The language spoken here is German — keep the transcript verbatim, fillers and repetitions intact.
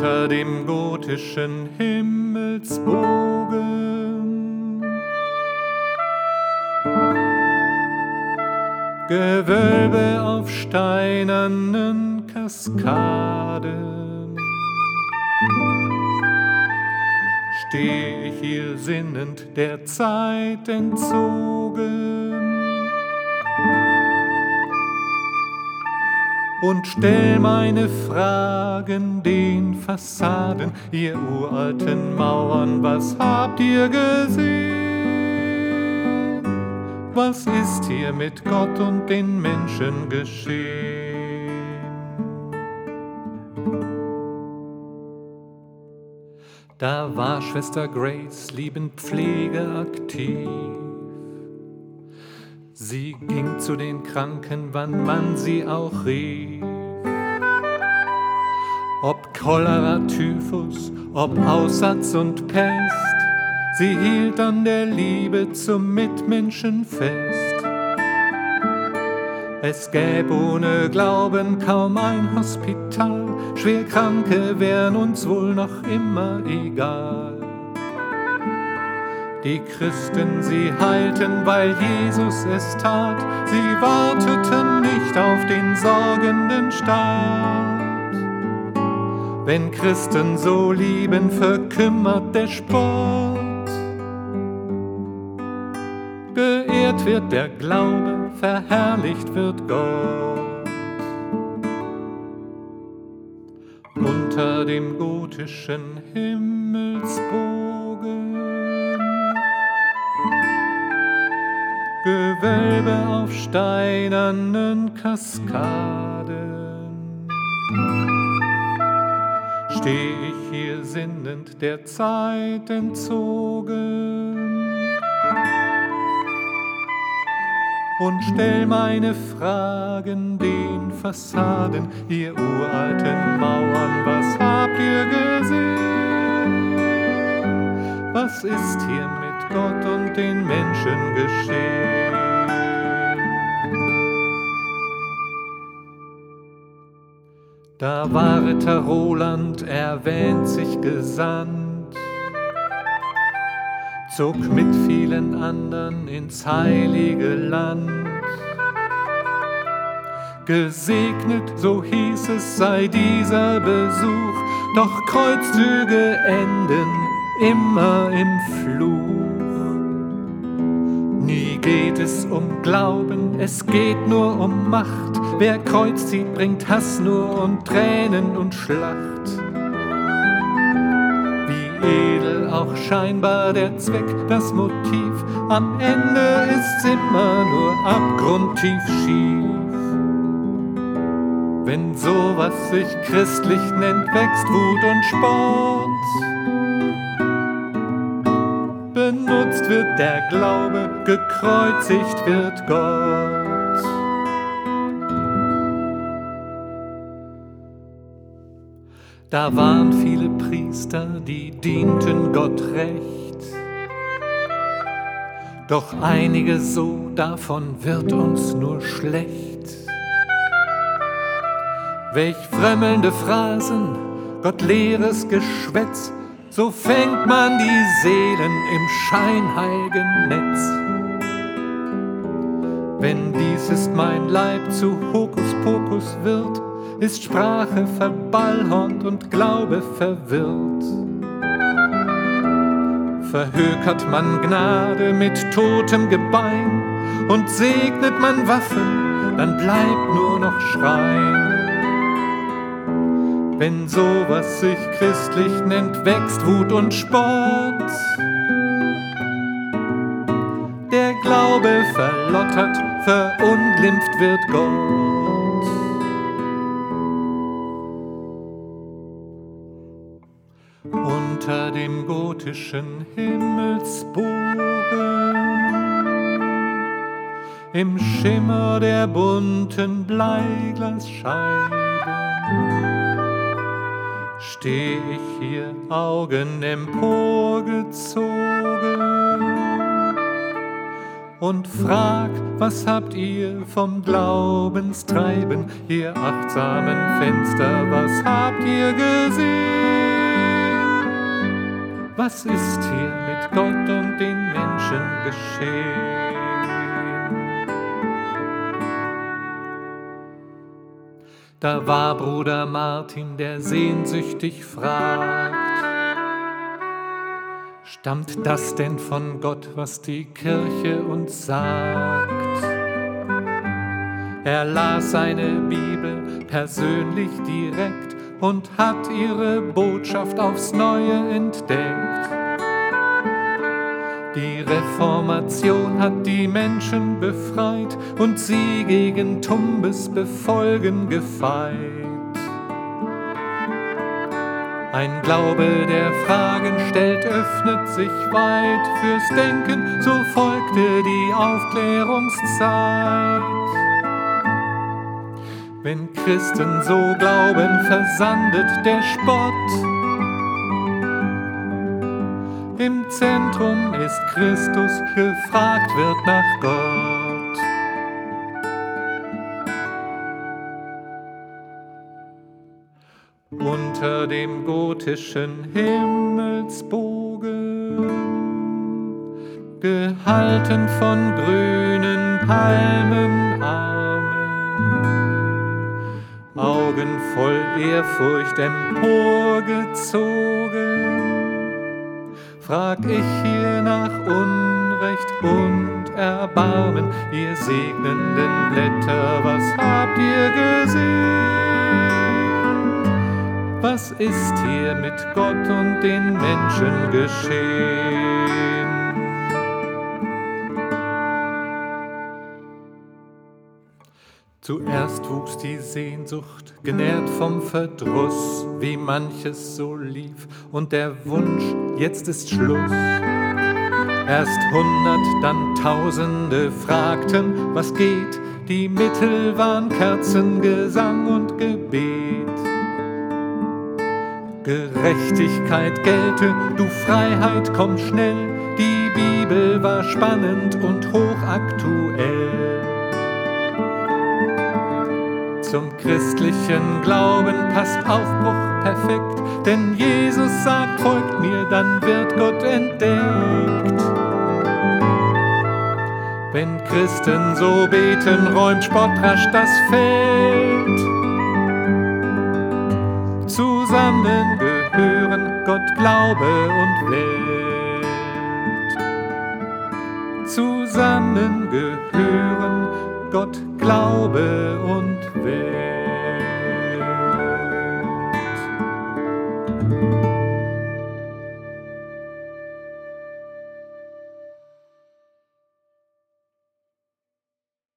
unter dem gotischen Himmelsbogen. Gewölbe auf steinernen Kaskaden. Steh ich hier sinnend der Zeit entzogen und stell meine Fragen den Fassaden, ihr uralten Mauern, was habt ihr gesehen? Was ist hier mit Gott und den Menschen geschehen? Da war Schwester Grace liebend pflegeaktiv. Sie ging zu den Kranken, wann man sie auch rief. Ob Cholera, Typhus, ob Aussatz und Pest, sie hielt an der Liebe zum Mitmenschen fest. Es gäb ohne Glauben kaum ein Hospital, Schwerkranke wären uns wohl noch immer egal. Die Christen, sie heilten, weil Jesus es tat, sie warteten nicht auf den sorgenden Staat. Wenn Christen so lieben, verkümmert der Sport. Geehrt wird der Glaube, verherrlicht wird Gott. Unter dem gotischen Himmelsbogen. Gewölbe auf steinernen Kaskaden. Steh ich hier sinnend der Zeit entzogen und stell meine Fragen den Fassaden, ihr uralten Mauern, was habt ihr gesehen? Was ist hier mit Gott und den Menschen geschehen? Da war Ritter Roland, erwähnt sich gesandt, zog mit vielen andern ins heilige Land. Gesegnet, so hieß es, sei dieser Besuch, doch Kreuzzüge enden immer im Fluch. Nie geht es um Glauben, es geht nur um Macht. Wer Kreuz zieht, bringt Hass nur und Tränen und Schlacht. Edel auch scheinbar der Zweck, das Motiv, am Ende ist's immer nur abgrundtief schief. Wenn sowas sich christlich nennt, wächst Wut und Spott. Benutzt wird der Glaube, gekreuzigt wird Gott. Da waren viele Priester, die dienten Gott recht. Doch einige so, davon wird uns nur schlecht. Welch frömmelnde Phrasen, gottleeres Geschwätz, so fängt man die Seelen im scheinheiligen Netz. Wenn dies ist mein Leib zu Hokuspokus wird, ist Sprache verballhornt und Glaube verwirrt. Verhökert man Gnade mit totem Gebein und segnet man Waffen, dann bleibt nur noch Schreien. Wenn sowas sich christlich nennt, wächst Wut und Spott. Der Glaube verlottert, verunglimpft wird Gott. Unter dem gotischen Himmelsbogen, im Schimmer der bunten Bleiglasscheiben, steh ich hier, Augen emporgezogen, und frag, was habt ihr vom Glaubenstreiben, ihr achtsamen Fenster, was habt ihr gesehen? Was ist hier mit Gott und den Menschen geschehen? Da war Bruder Martin, der sehnsüchtig fragt: Stammt das denn von Gott, was die Kirche uns sagt? Er las seine Bibel persönlich direkt und hat ihre Botschaft aufs Neue entdeckt. Die Reformation hat die Menschen befreit und sie gegen tumbes Befolgen gefeit. Ein Glaube, der Fragen stellt, öffnet sich weit fürs Denken, so folgte die Aufklärungszeit. Wenn Christen so glauben, versandet der Spott. Im Zentrum ist Christus, gefragt wird nach Gott. Unter dem gotischen Himmelsbogen, gehalten von grünen Palmenarmen, Augen voll Ehrfurcht emporgezogen, frag ich hier nach Unrecht und Erbarmen. Ihr segnenden Blätter, was habt ihr gesehen? Was ist hier mit Gott und den Menschen geschehen? Zuerst wuchs die Sehnsucht, genährt vom Verdruss, wie manches so lief, und der Wunsch, jetzt ist Schluss. Erst hundert, dann Tausende fragten, was geht, die Mittel waren Kerzen, Gesang und Gebet. Gerechtigkeit gelte, du Freiheit, komm schnell, die Bibel war spannend und hochaktuell. Zum christlichen Glauben passt Aufbruch perfekt, denn Jesus sagt, folgt mir, dann wird Gott entdeckt. Wenn Christen so beten, räumt Spott rasch das Feld. Zusammen gehören Gott, Glaube und Welt. Zusammen gehören Gott, Glaube und Welt.